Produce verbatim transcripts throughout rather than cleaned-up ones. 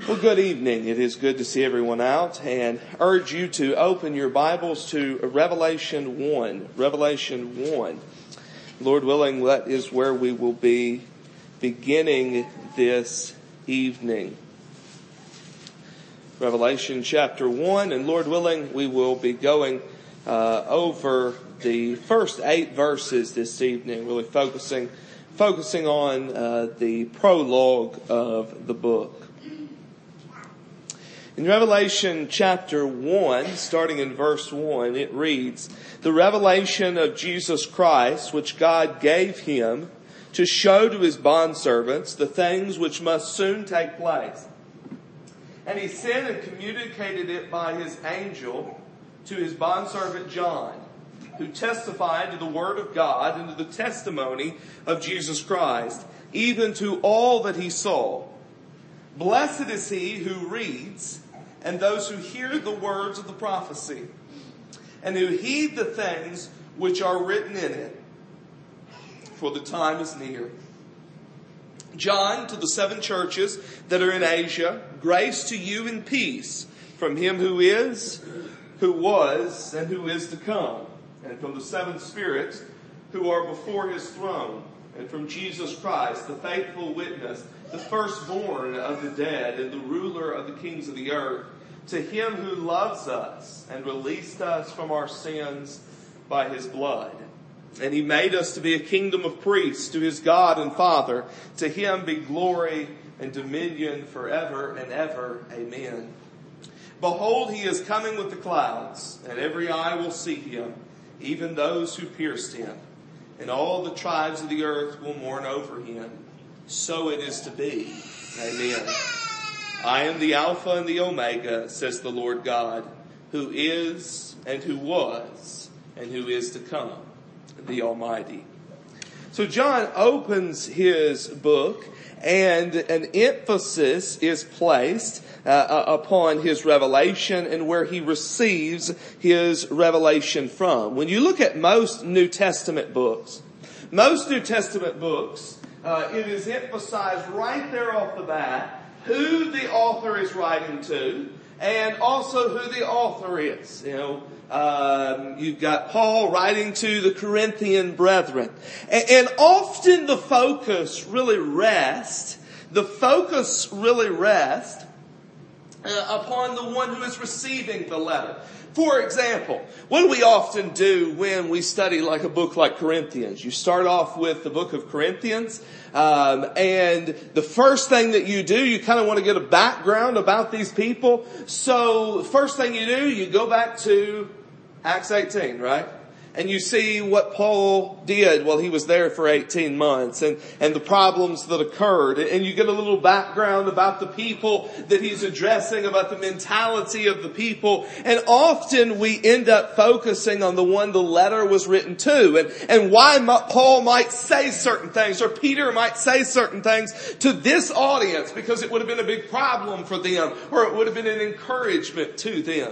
Well, good evening. It is good to see everyone out, and urge you to open your Bibles to Revelation one. Revelation one. Lord willing, that is where we will be beginning this evening. Revelation chapter one, and Lord willing, we will be going uh, over the first eight verses this evening, really focusing focusing on uh, the prologue of the book. In Revelation chapter one, starting in verse one, it reads, "The revelation of Jesus Christ, which God gave him to show to his bondservants the things which must soon take place. And he sent and communicated it by his angel to his bondservant John, who testified to the word of God and to the testimony of Jesus Christ, even to all that he saw. Blessed is he who reads, and those who hear the words of the prophecy, and who heed the things which are written in it, for the time is near. John, to the seven churches that are in Asia, grace to you and peace from him who is, who was, and who is to come, and from the seven spirits who are before his throne, and from Jesus Christ, the faithful witness, the firstborn of the dead, and the ruler of the kings of the earth, to him who loves us and released us from our sins by his blood. And he made us to be a kingdom of priests to his God and Father. To him be glory and dominion forever and ever. Amen. Behold, he is coming with the clouds, and every eye will see him, even those who pierced him. And all the tribes of the earth will mourn over him. So it is to be. Amen. I am the Alpha and the Omega, says the Lord God, who is and who was and who is to come, the Almighty." So John opens his book, and an emphasis is placed uh, upon his revelation and where he receives his revelation from. When you look at most New Testament books, most New Testament books, uh, it is emphasized right there off the bat who the author is writing to, and also who the author is. You know, um, you've got Paul writing to the Corinthian brethren, and, and often the focus really rests. The focus really rests uh, upon the one who is receiving the letter. For example, what do we often do when we study like a book like Corinthians? You start off with the book of Corinthians, um, and the first thing that you do, you kind of want to get a background about these people. So first thing you do, you go back to Acts eighteen, right? And you see what Paul did while he was there for eighteen months and, and the problems that occurred. And you get a little background about the people that he's addressing, about the mentality of the people. And often we end up focusing on the one the letter was written to, and, and why Paul might say certain things, or Peter might say certain things to this audience, because it would have been a big problem for them, or it would have been an encouragement to them.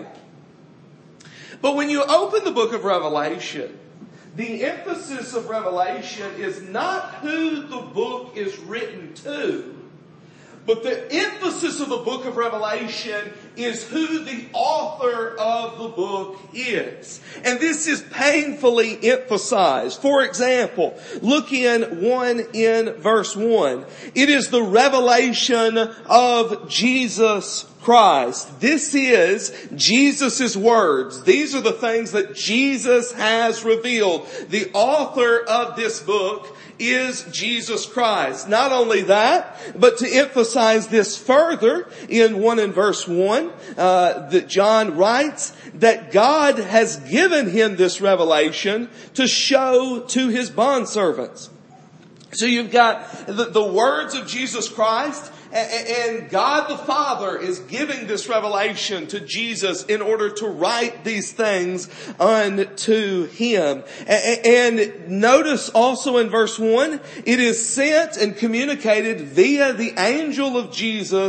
But when you open the book of Revelation, the emphasis of Revelation is not who the book is written to, but the emphasis of the book of Revelation is who the author of the book is. And this is painfully emphasized. For example, look in one in verse one. It is the revelation of Jesus Christ. This is Jesus' words. These are the things that Jesus has revealed. The author of this book is Jesus Christ. Not only that, but to emphasize this further, in one in verse one, uh, that John writes that God has given him this revelation to show to his bondservants. So you've got the, the words of Jesus Christ, and God the Father is giving this revelation to Jesus in order to write these things unto him. And notice also in verse one, it is sent and communicated via the angel of Jesus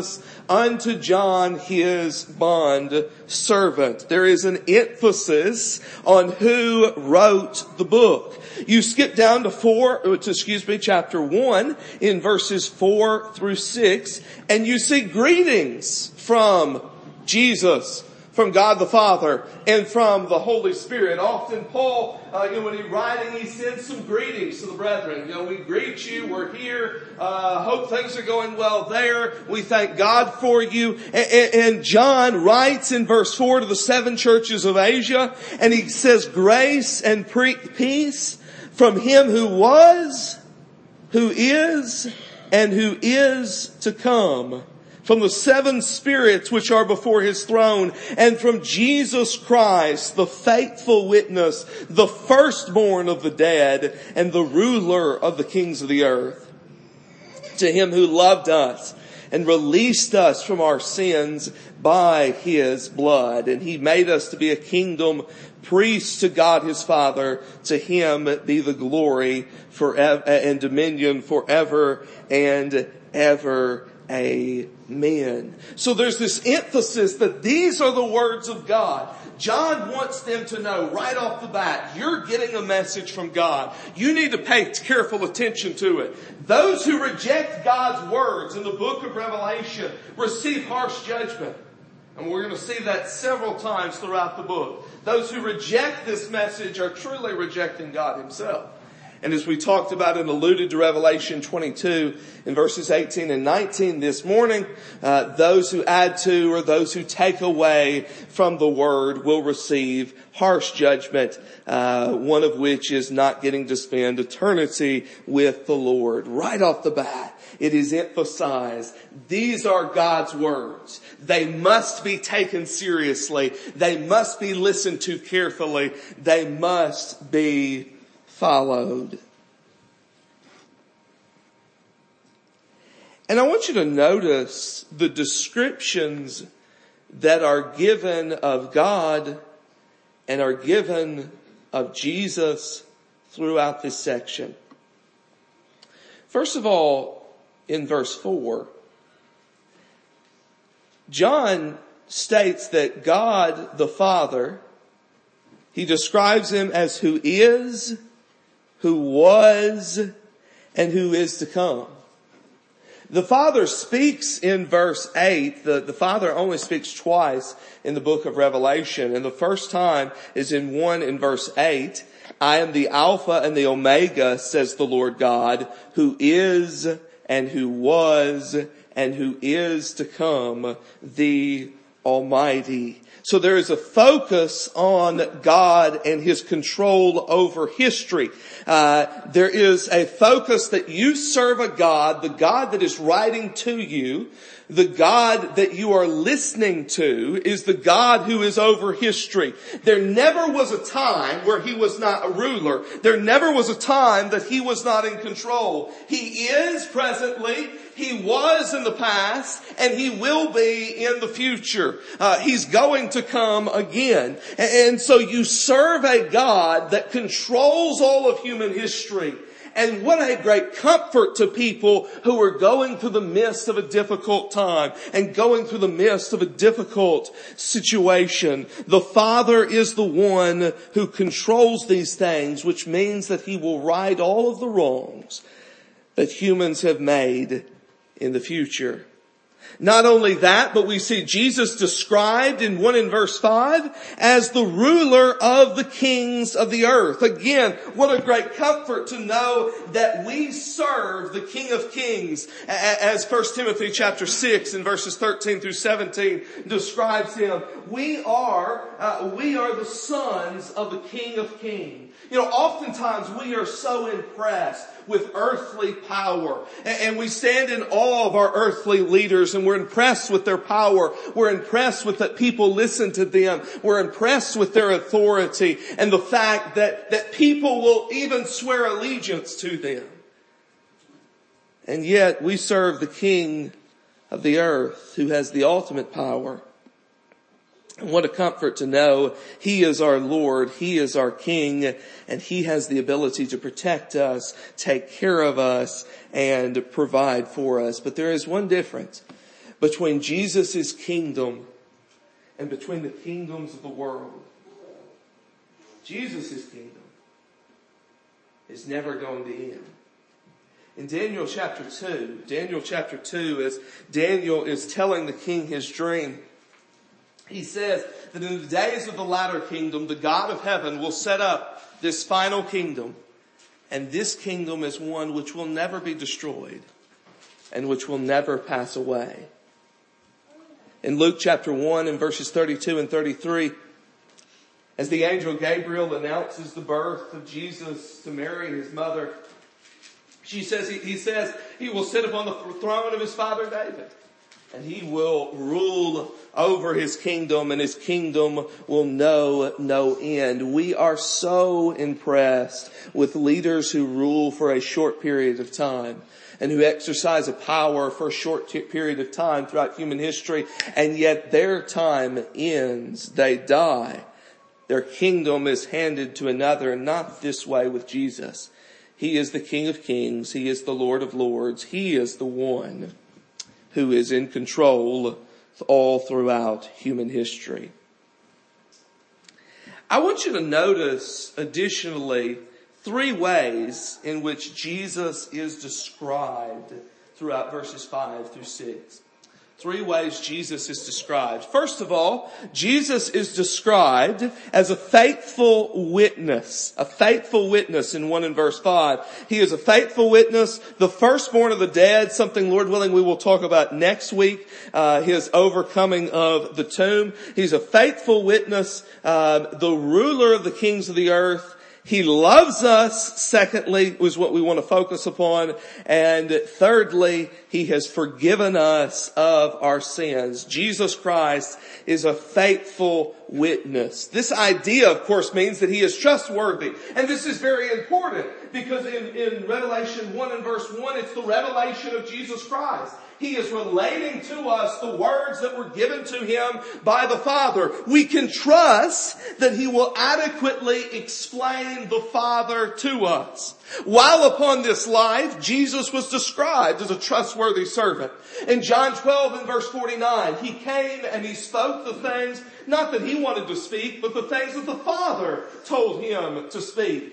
unto John his bond servant. There is an emphasis on who wrote the book. You skip down to four, to, excuse me, chapter one in verses four through six, and you see greetings from Jesus, from God the Father, and from the Holy Spirit. Often Paul, uh, you know, when he's writing, he sends some greetings to the brethren. You know, we greet you, we're here, uh, hope things are going well there. We thank God for you. And, and, and John writes in verse four to the seven churches of Asia, and he says, grace and pre- peace from him who was, who is, and who is to come, from the seven spirits which are before his throne, and from Jesus Christ, the faithful witness, the firstborn of the dead, and the ruler of the kings of the earth. To him who loved us and released us from our sins by his blood, and he made us to be a kingdom, priests to God his Father. To him be the glory forever and dominion forever and ever. Amen. So there's this emphasis that these are the words of God. John wants them to know right off the bat, you're getting a message from God. You need to pay careful attention to it. Those who reject God's words in the book of Revelation receive harsh judgment. And we're going to see that several times throughout the book. Those who reject this message are truly rejecting God himself. And as we talked about and alluded to Revelation twenty-two in verses eighteen and nineteen this morning, uh, those who add to or those who take away from the word will receive harsh judgment, uh, one of which is not getting to spend eternity with the Lord. Right off the bat, it is emphasized, these are God's words. They must be taken seriously. They must be listened to carefully. They must be followed. And I want you to notice the descriptions that are given of God and are given of Jesus throughout this section. First of all, in verse four, John states that God the Father, he describes him as who is, who was, and who is to come. The Father speaks in verse eight. The, the Father only speaks twice in the book of Revelation. And the first time is in one in verse eight. I am the Alpha and the Omega, says the Lord God, who is and who was and who is to come, the Almighty. So there is a focus on God and his control over history. Uh, there is a focus that you serve a God, the God that is writing to you. The God that you are listening to is the God who is over history. There never was a time where he was not a ruler. There never was a time that he was not in control. He is presently, he was in the past, and he will be in the future. Uh, he's going to come again. And so you serve a God that controls all of human history. And what a great comfort to people who are going through the midst of a difficult time and going through the midst of a difficult situation. The Father is the one who controls these things, which means that he will right all of the wrongs that humans have made in the future. Not only that, but we see Jesus described in one in verse five as the ruler of the kings of the earth. Again, what a great comfort to know that we serve the King of Kings, as First Timothy chapter six in verses thirteen through seventeen describes him. We are, uh, we are the sons of the King of Kings. You know, oftentimes we are so impressed with earthly power, and we stand in awe of our earthly leaders, and we're impressed with their power. We're impressed with that people listen to them. We're impressed with their authority and the fact that, that people will even swear allegiance to them. And yet we serve the King of the earth who has the ultimate power. And what a comfort to know he is our Lord, he is our King, and he has the ability to protect us, take care of us, and provide for us. But there is one difference between Jesus' kingdom and between the kingdoms of the world. Jesus' kingdom is never going to end. In Daniel chapter two, Daniel chapter two, as Daniel is telling the king his dream, he says that in the days of the latter kingdom, the God of heaven will set up this final kingdom. And this kingdom is one which will never be destroyed and which will never pass away. In Luke chapter one and verses thirty-two and thirty-three, as the angel Gabriel announces the birth of Jesus to Mary, his mother, she says, he, he says, he will sit upon the throne of his father David, and he will rule over his kingdom, and his kingdom will know no end. We are so impressed with leaders who rule for a short period of time and who exercise a power for a short t- period of time throughout human history, and yet their time ends. They die. Their kingdom is handed to another, and not this way with Jesus. He is the King of Kings. He is the Lord of Lords. He is the one who is in control all throughout human history. I want you to notice additionally three ways in which Jesus is described throughout verses five through six. Three ways Jesus is described. First of all, Jesus is described as a faithful witness. A faithful witness in one and verse five. He is a faithful witness, the firstborn of the dead, something, Lord willing, we will talk about next week, uh, his overcoming of the tomb. He's a faithful witness, uh, the ruler of the kings of the earth. He loves us, secondly, was what we want to focus upon. And thirdly, he has forgiven us of our sins. Jesus Christ is a faithful witness. This idea, of course, means that he is trustworthy. And this is very important because in, in Revelation one and verse one, it's the revelation of Jesus Christ. He is relating to us the words that were given to him by the Father. We can trust that he will adequately explain the Father to us. While upon this life, Jesus was described as a trustworthy servant. In John twelve and verse forty-nine, he came and he spoke the things, not that he wanted to speak, but the things that the Father told him to speak.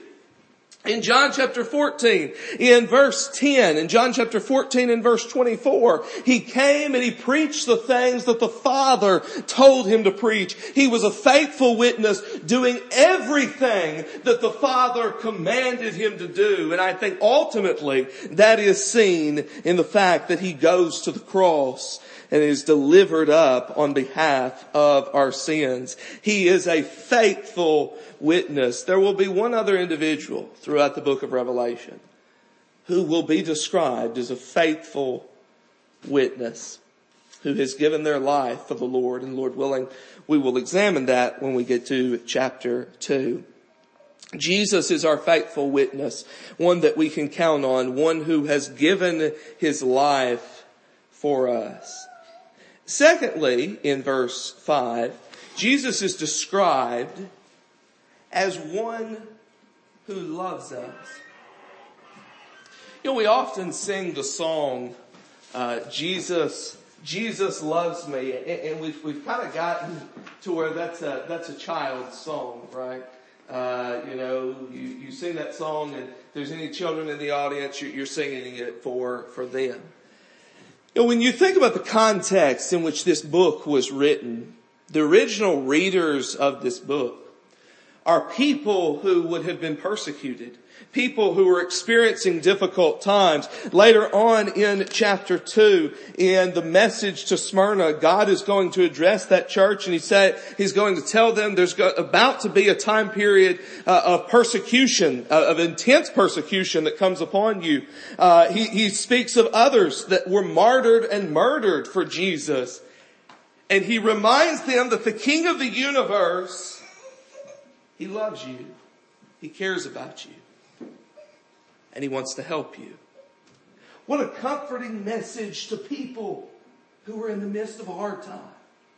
In John chapter fourteen, in verse ten, in John chapter fourteen and verse twenty-four, he came and he preached the things that the Father told him to preach. He was a faithful witness, doing everything that the Father commanded him to do. And I think ultimately that is seen in the fact that he goes to the cross and is delivered up on behalf of our sins. He is a faithful witness. There will be one other individual throughout the book of Revelation who will be described as a faithful witness, who has given their life for the Lord. And Lord willing, we will examine that when we get to chapter two. Jesus is our faithful witness, one that we can count on, one who has given his life for us. Secondly, in verse five, Jesus is described as one who loves us. You know, we often sing the song, uh, Jesus, Jesus loves me, and we've, we've kind of gotten to where that's a, that's a child's song, right? Uh, you know, you, you sing that song, and if there's any children in the audience, you're, you're singing it for, for them. You know, when you think about the context in which this book was written, the original readers of this book are people who would have been persecuted, people who were experiencing difficult times. Later on in chapter two, in the message to Smyrna, God is going to address that church, and he said he's going to tell them there's about to be a time period uh, of persecution, uh, of intense persecution that comes upon you. Uh, he, he speaks of others that were martyred and murdered for Jesus. And he reminds them that the King of the universe, he loves you. He cares about you. And he wants to help you. What a comforting message to people who are in the midst of a hard time.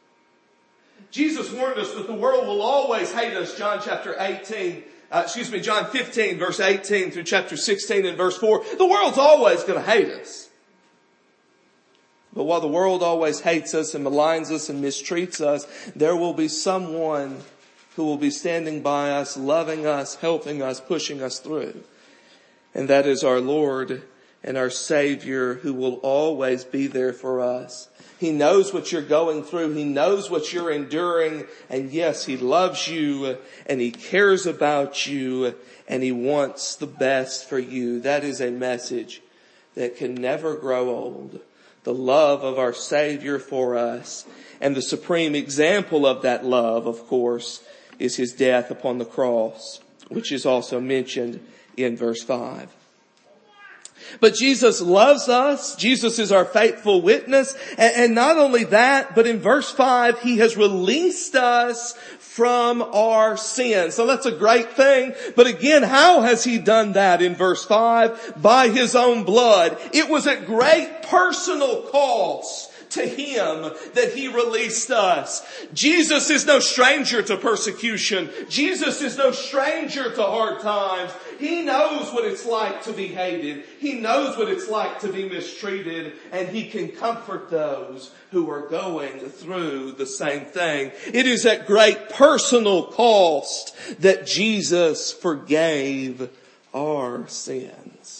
Jesus warned us that the world will always hate us, John chapter eighteen, uh, excuse me, John fifteen verse eighteen through chapter sixteen and verse four. The world's always going to hate us. But while the world always hates us and maligns us and mistreats us, there will be someone who will be standing by us, loving us, helping us, pushing us through. And that is our Lord and our Savior, who will always be there for us. He knows what you're going through. He knows what you're enduring. And yes, He loves you and He cares about you and He wants the best for you. That is a message that can never grow old. The love of our Savior for us. And the supreme example of that love, of course, is His death upon the cross, which is also mentioned in verse five. But Jesus loves us. Jesus is our faithful witness. And not only that, but in verse five, He has released us from our sins. So that's a great thing. But again, how has He done that in verse five? By His own blood. It was at great personal cost to Him that He released us. Jesus is no stranger to persecution. Jesus is no stranger to hard times. He knows what it's like to be hated. He knows what it's like to be mistreated. And He can comfort those who are going through the same thing. It is at great personal cost that Jesus forgave our sins.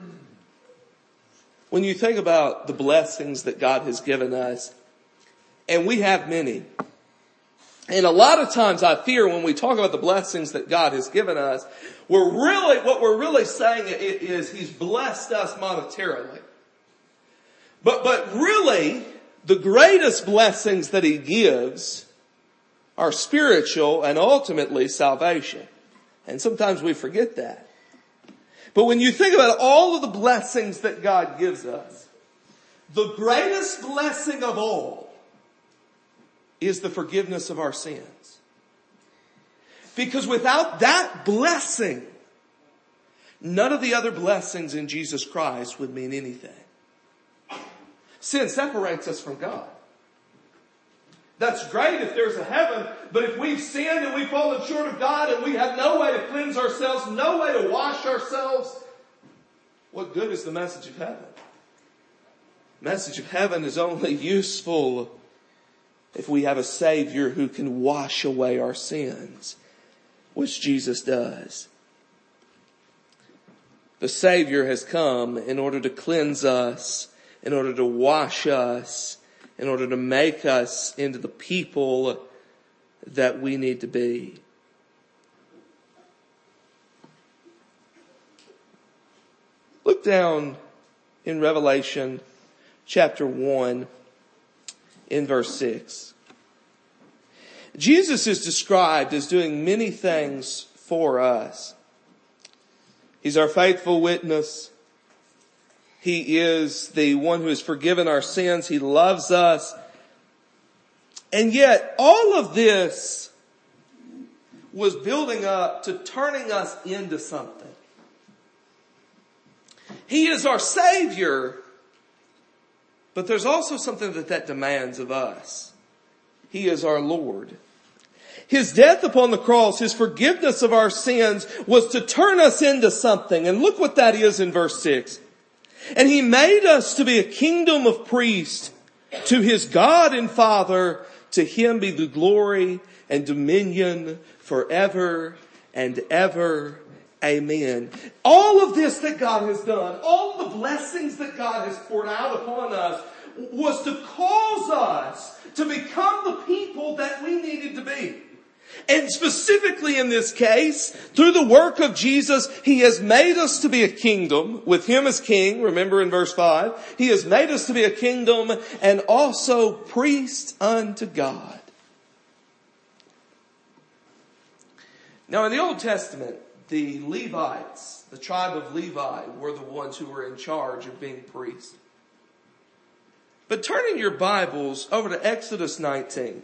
When you think about the blessings that God has given us, and we have many, and a lot of times I fear when we talk about the blessings that God has given us, we're really, what we're really saying is He's blessed us monetarily. But, but really, the greatest blessings that He gives are spiritual and ultimately salvation. And sometimes we forget that. But when you think about all of the blessings that God gives us, the greatest blessing of all is the forgiveness of our sins. Because without that blessing, none of the other blessings in Jesus Christ would mean anything. Sin separates us from God. That's great if there's a heaven, but if we've sinned and we've fallen short of God and we have no way to cleanse ourselves, no way to wash ourselves, what good is the message of heaven? The message of heaven is only useful if we have a Savior who can wash away our sins, which Jesus does. The Savior has come in order to cleanse us, in order to wash us, in order to make us into the people that we need to be. Look down in Revelation chapter one in verse six. Jesus is described as doing many things for us. He's our faithful witness. He is the one who has forgiven our sins. He loves us. And yet, all of this was building up to turning us into something. He is our Savior, but there's also something that that demands of us. He is our Lord. His death upon the cross, His forgiveness of our sins, was to turn us into something. And look what that is in verse six. And He made us to be a kingdom of priests to His God and Father. To Him be the glory and dominion forever and ever. Amen. All of this that God has done, all the blessings that God has poured out upon us, was to cause us to become the people that we needed to be. And specifically in this case, through the work of Jesus, He has made us to be a kingdom with Him as king. Remember in verse five, He has made us to be a kingdom and also priests unto God. Now in the Old Testament, the Levites, the tribe of Levi, were the ones who were in charge of being priests. But turning your Bibles over to Exodus nineteen.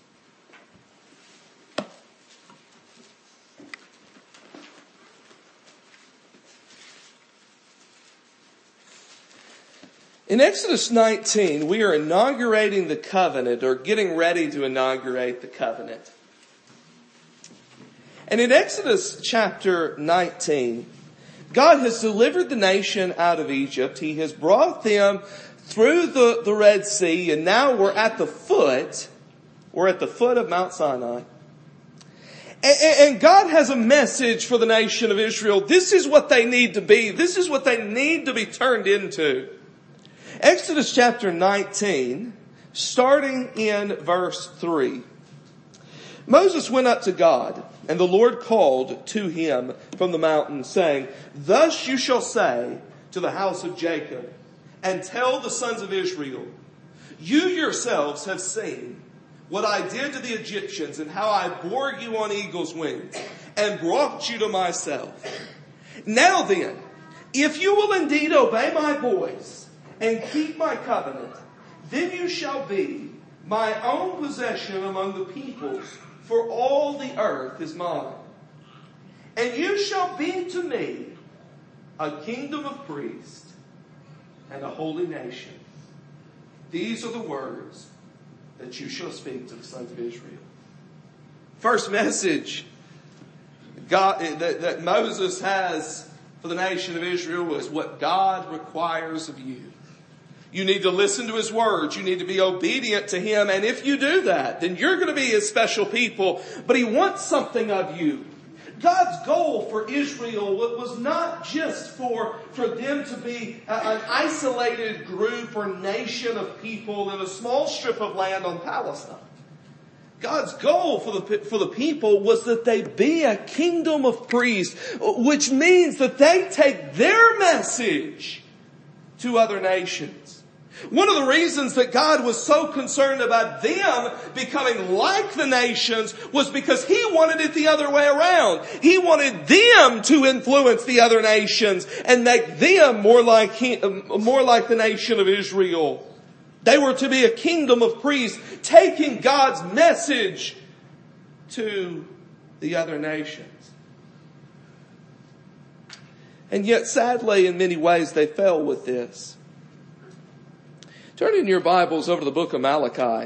In Exodus nineteen, we are inaugurating the covenant, or getting ready to inaugurate the covenant. And in Exodus chapter nineteen, God has delivered the nation out of Egypt. He has brought them through the, the Red Sea, and now we're at the foot, we're at the foot of Mount Sinai. And, and God has a message for the nation of Israel. This is what they need to be. This is what they need to be turned into. Exodus chapter nineteen, starting in verse three. Moses went up to God, and the Lord called to him from the mountain, saying, "Thus you shall say to the house of Jacob, and tell the sons of Israel, you yourselves have seen what I did to the Egyptians, and how I bore you on eagle's wings, and brought you to myself. Now then, if you will indeed obey my voice, and keep my covenant, then you shall be my own possession among the peoples, for all the earth is mine. And you shall be to me a kingdom of priests and a holy nation. These are the words that you shall speak to the sons of Israel." First message God, that, that Moses has for the nation of Israel is what God requires of you. You need to listen to His words. You need to be obedient to Him. And if you do that, then you're going to be His special people. But He wants something of you. God's goal for Israel was not just for, for them to be an isolated group or nation of people in a small strip of land on Palestine. God's goal for the, for the people was that they be a kingdom of priests, which means that they take their message to other nations. One of the reasons that God was so concerned about them becoming like the nations was because He wanted it the other way around. He wanted them to influence the other nations and make them more like him, more like the nation of Israel. They were to be a kingdom of priests, taking God's message to the other nations. And yet, sadly, in many ways, they fell with this. Turn in your Bibles over to the book of Malachi.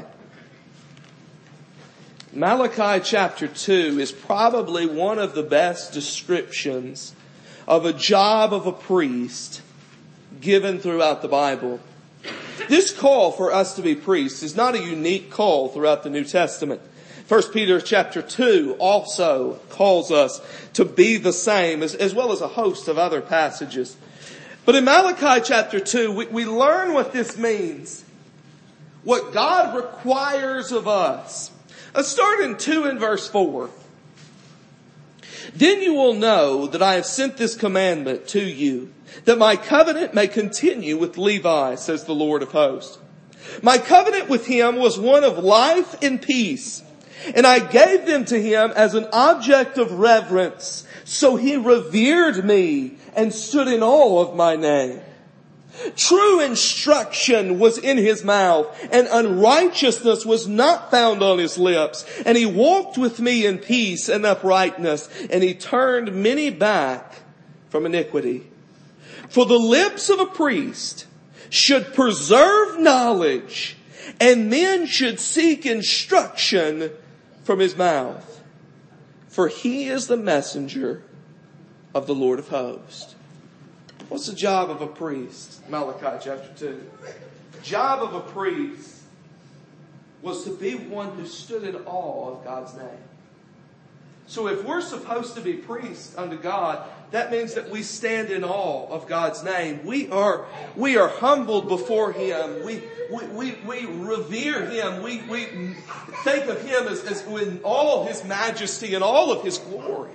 Malachi chapter two is probably one of the best descriptions of a job of a priest given throughout the Bible. This call for us to be priests is not a unique call throughout the New Testament. First Peter chapter two also calls us to be the same, as, as well as a host of other passages. But in Malachi chapter two, we, we learn what this means. What God requires of us. Let's start in two and verse four. "Then you will know that I have sent this commandment to you, that my covenant may continue with Levi, says the Lord of hosts. My covenant with him was one of life and peace, and I gave them to him as an object of reverence. So he revered me and stood in awe of my name. True instruction was in his mouth, and unrighteousness was not found on his lips. And he walked with me in peace and uprightness, and he turned many back from iniquity. For the lips of a priest should preserve knowledge, and men should seek instruction from his mouth. For he is the messenger of the Lord of hosts." What's the job of a priest? Malachi chapter two. The job of a priest was to be one who stood in awe of God's name. So if we're supposed to be priests unto God, that means that we stand in awe of God's name. We are, we are humbled before Him. We, we, we, we revere Him. We, we think of Him as, as in all His majesty and all of His glory.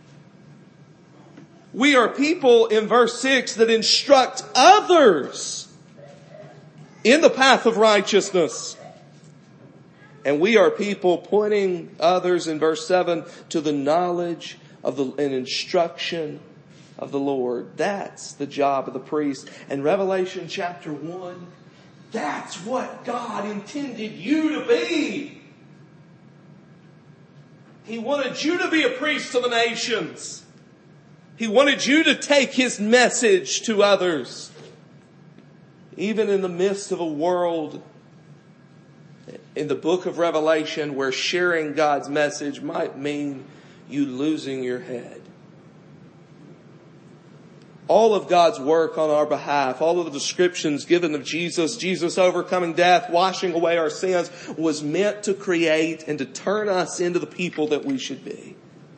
We are people in verse six that instruct others in the path of righteousness. And we are people pointing others in verse seven to the knowledge of the and instruction of the Lord. That's the job of the priest. And Revelation chapter one, that's what God intended you to be. He wanted you to be a priest to the nations. He wanted you to take His message to others. Even in the midst of a world in the book of Revelation where sharing God's message might mean you losing your head. all of God's work on our behalf, all of the descriptions given of Jesus, Jesus overcoming death, washing away our sins, was meant to create and to turn us into the people that we should be.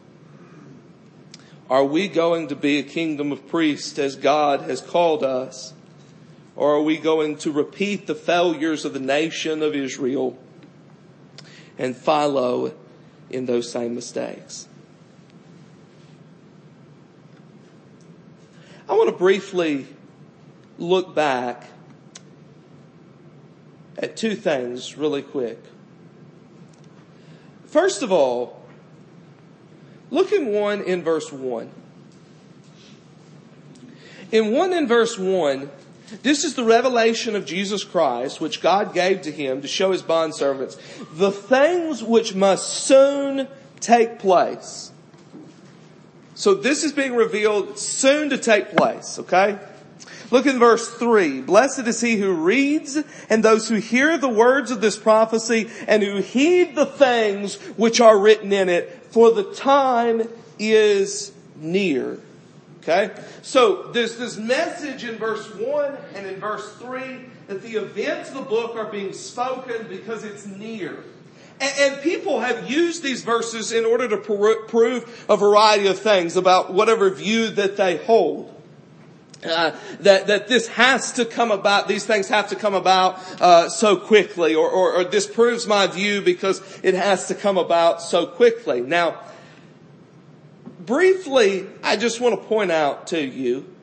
Are we going to be a kingdom of priests as God has called us? Or are we going to repeat the failures of the nation of Israel and follow in those same mistakes? I want to briefly look back at two things really quick. First of all, look in one in verse one. In one in verse one, this is the revelation of Jesus Christ, which God gave to him to show his bondservants the things which must soon take place. So this is being revealed soon to take place, okay? Look in verse three. Blessed is he who reads and those who hear the words of this prophecy and who heed the things which are written in it, for the time is near. Okay? So there's this message in verse one and in verse three that the events of the book are being spoken because it's near. And people have used these verses in order to prove a variety of things about whatever view that they hold. Uh, that, that this has to come about, these things have to come about, uh, so quickly, or, or, or this proves my view because it has to come about so quickly. Now, briefly, I just want to point out to you,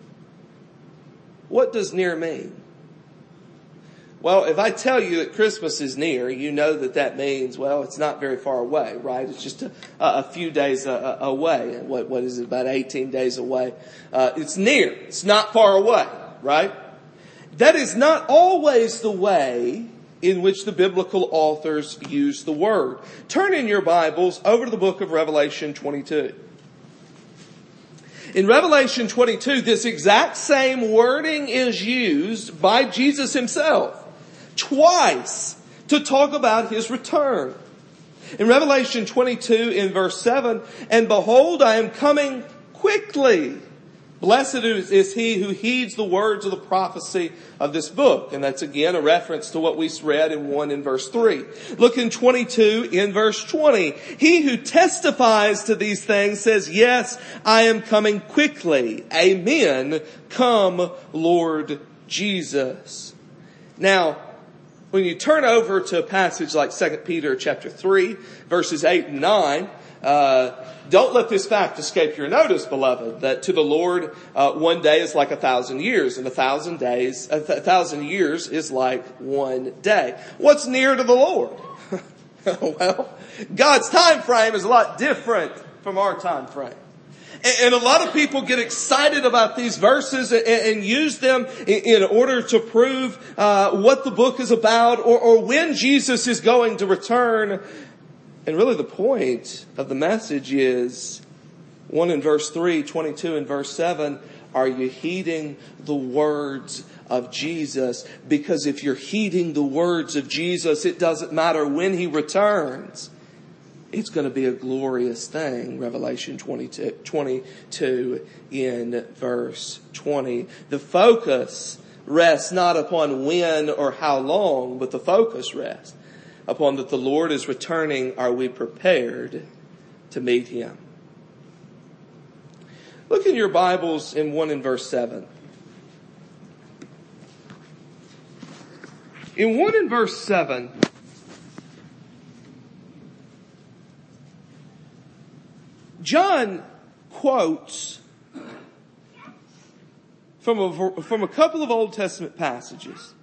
what does near mean? Well, if I tell you that Christmas is near, you know that that means, well, it's not very far away, right? It's just a, a few days uh, away. What, what is it, about eighteen days away? Uh, it's near. It's not far away, right? That is not always the way in which the biblical authors use the word. Turn in your Bibles over to the book of Revelation twenty-two. In Revelation twenty-two, this exact same wording is used by Jesus himself twice to talk about his return. In Revelation twenty-two in verse seven, and behold, I am coming quickly. Blessed is he who heeds the words of the prophecy of this book. And that's again a reference to what we read in one in verse three. Look in twenty-two in verse twenty. He who testifies to these things says, yes, I am coming quickly. Amen. Come, Lord Jesus. Now, when you turn over to a passage like Second Peter chapter three, verses eight and nine, uh, don't let this fact escape your notice, beloved, that to the Lord, uh, one day is like a thousand years, and a thousand days, a, th- a thousand years is like one day. What's near to the Lord? Well, God's time frame is a lot different from our time frame. And a lot of people get excited about these verses and use them in order to prove uh, what the book is about, or, or when Jesus is going to return. And really the point of the message is one in verse three, twenty-two in verse seven. Are you heeding the words of Jesus? Because if you're heeding the words of Jesus, it doesn't matter when he returns. It's going to be a glorious thing. Revelation twenty-two, twenty-two in verse twenty. The focus rests not upon when or how long, but the focus rests upon that the Lord is returning. Are we prepared to meet him? Look in your Bibles in one in verse seven. In one in verse seven, John quotes from a, from a couple of Old Testament passages.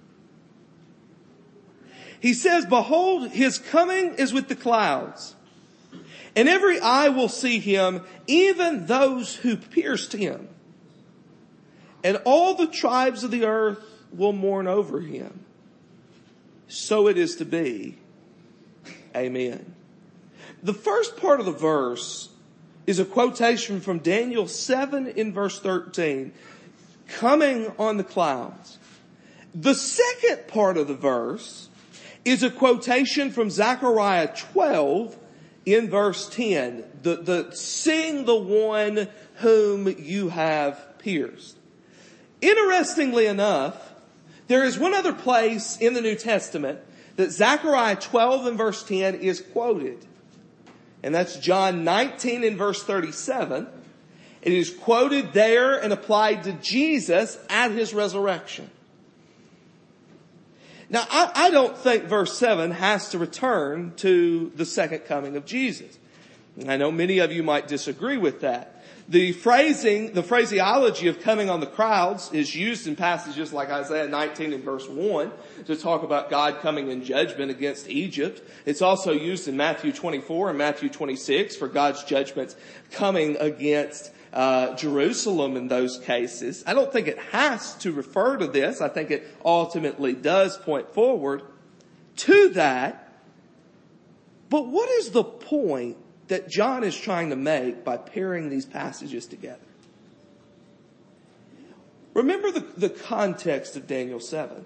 He says, behold, his coming is with the clouds, and every eye will see him, even those who pierced him. And all the tribes of the earth will mourn over him. So it is to be. Amen. The first part of the verse is a quotation from Daniel seven in verse thirteen, coming on the clouds. The second part of the verse is a quotation from Zechariah twelve in verse ten, the, the seeing the one whom you have pierced. Interestingly enough, there is one other place in the New Testament that Zechariah twelve and verse ten is quoted. And that's John nineteen and verse thirty-seven. It is quoted there and applied to Jesus at his resurrection. Now, I, I don't think verse seven has to return to the second coming of Jesus. I know many of you might disagree with that. The phrasing, the phraseology of coming on the clouds is used in passages like Isaiah nineteen and verse one to talk about God coming in judgment against Egypt. It's also used in Matthew twenty-four and Matthew twenty-six for God's judgments coming against uh Jerusalem in those cases. I don't think it has to refer to this. I think it ultimately does point forward to that. But what is the point that John is trying to make by pairing these passages together? Remember the, the context of Daniel seven.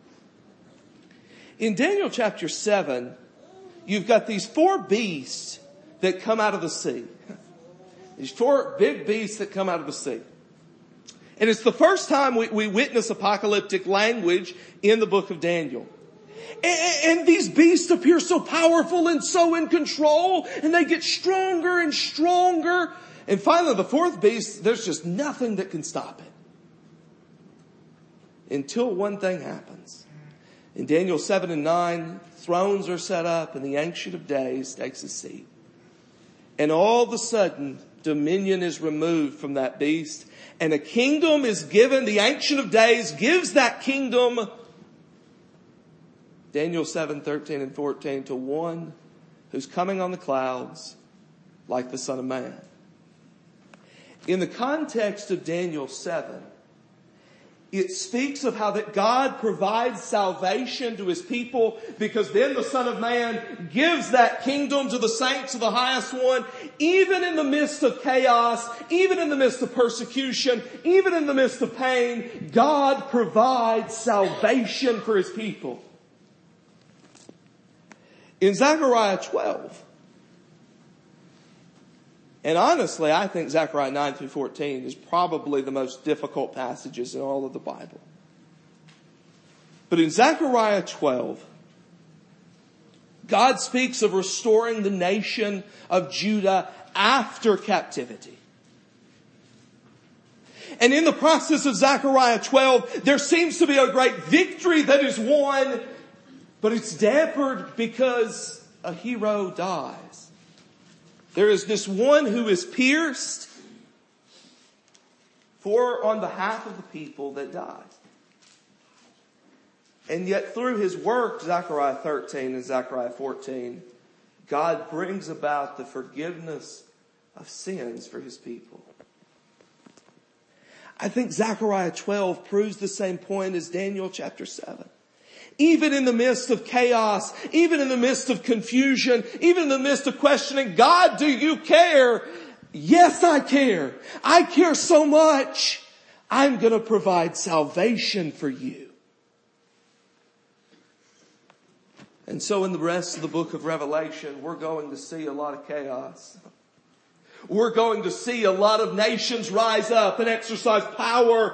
In Daniel chapter seven, you've got these four beasts that come out of the sea. These four big beasts that come out of the sea. And it's the first time we, we witness apocalyptic language in the book of Daniel. And, and these beasts appear so powerful and so in control, and they get stronger and stronger. And finally, the fourth beast, there's just nothing that can stop it. Until one thing happens. In Daniel seven and nine, thrones are set up and the Ancient of Days takes a seat. And all of a sudden, dominion is removed from that beast, and a kingdom is given. The Ancient of Days gives that kingdom, Daniel seven, thirteen and fourteen, to one who's coming on the clouds like the Son of Man. In the context of Daniel seven, it speaks of how that God provides salvation to his people, because then the Son of Man gives that kingdom to the saints of the highest one, even in the midst of chaos, even in the midst of persecution, even in the midst of pain. God provides salvation for his people. In Zechariah twelve, and honestly, I think Zechariah nine through fourteen is probably the most difficult passages in all of the Bible. But in Zechariah twelve, God speaks of restoring the nation of Judah after captivity. And in the process of Zechariah twelve, there seems to be a great victory that is won, but it's dampered because a hero dies. There is this one who is pierced for on behalf of the people that dies. And yet through his work, Zechariah thirteen and Zechariah fourteen, God brings about the forgiveness of sins for his people. I think Zechariah twelve proves the same point as Daniel chapter seven. Even in the midst of chaos, even in the midst of confusion, even in the midst of questioning, God, do you care? Yes, I care. I care so much. I'm going to provide salvation for you. And so in the rest of the book of Revelation, we're going to see a lot of chaos. We're going to see a lot of nations rise up and exercise power.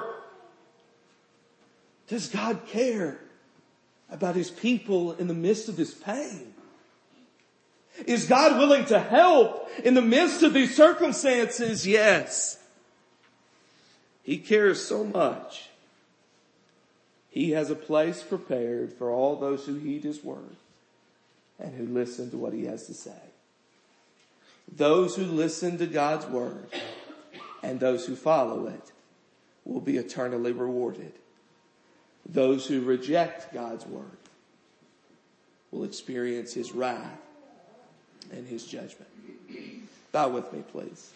Does God care about his people in the midst of this pain? Is God willing to help in the midst of these circumstances? Yes. He cares so much. He has a place prepared for all those who heed his word and who listen to what he has to say. Those who listen to God's word and those who follow it will be eternally rewarded. Those who reject God's word will experience his wrath and his judgment. Bow with me, please.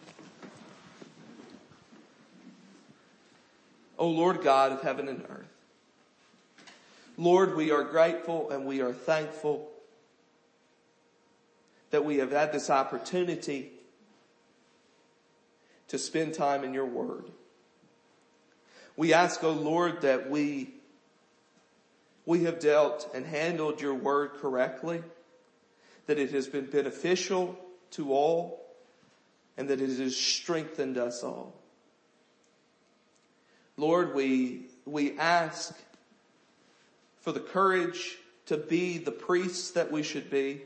O Lord God of heaven and earth, Lord, we are grateful and we are thankful that we have had this opportunity to spend time in your word. We ask, O Lord, that we, we have dealt and handled your word correctly, that it has been beneficial to all, and that it has strengthened us all. Lord, we, we ask for the courage to be the priests that we should be.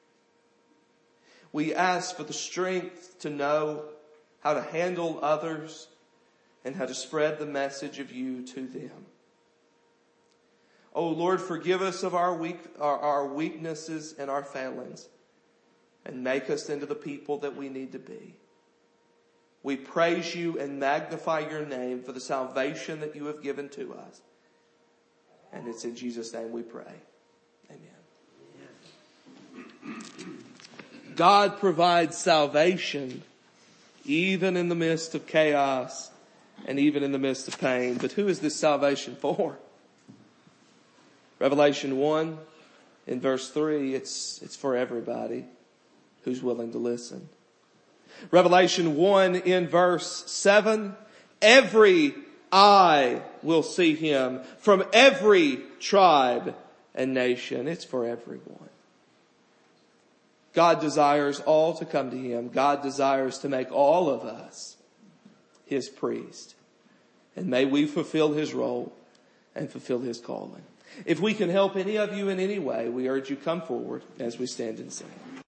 We ask for the strength to know how to handle others and how to spread the message of you to them. Oh Lord, forgive us of our weak, our, our weaknesses and our failings, and make us into the people that we need to be. We praise you and magnify your name for the salvation that you have given to us. And it's in Jesus' name we pray. Amen. God provides salvation even in the midst of chaos and even in the midst of pain. But who is this salvation for? Revelation one in verse three, it's, it's for everybody who's willing to listen. Revelation one in verse seven, every eye will see him from every tribe and nation. It's for everyone. God desires all to come to him. God desires to make all of us his priest. And may we fulfill his role and fulfill his calling. If we can help any of you in any way, we urge you come forward as we stand and sing.